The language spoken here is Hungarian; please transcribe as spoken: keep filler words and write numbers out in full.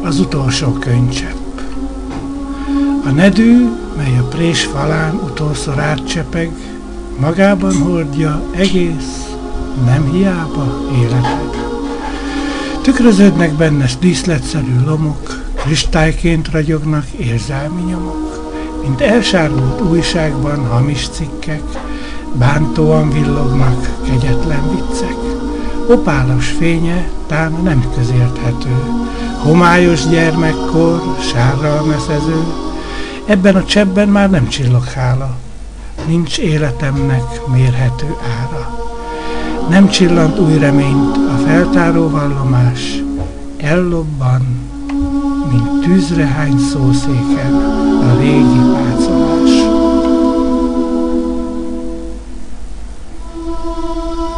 az utolsó könycsepp. A nedű, mely a prés falán utolszor átcsepeg, magában hordja egész, nem hiába életed. Tükröződnek benne díszletszerű lomok, kristályként ragyognak érzelmi nyomok, mint elsárult újságban hamis cikkek, bántóan villognak kegyetlen viccek. Opálos fénye tán nem közérthető, homályos gyermekkor, sárral meszező, ebben a cseppben már nem csillog hála, nincs életemnek mérhető ára. Nem csillant új reményt a feltáró vallomás, ellobban, mint tűzre hány szószéken a régi pár.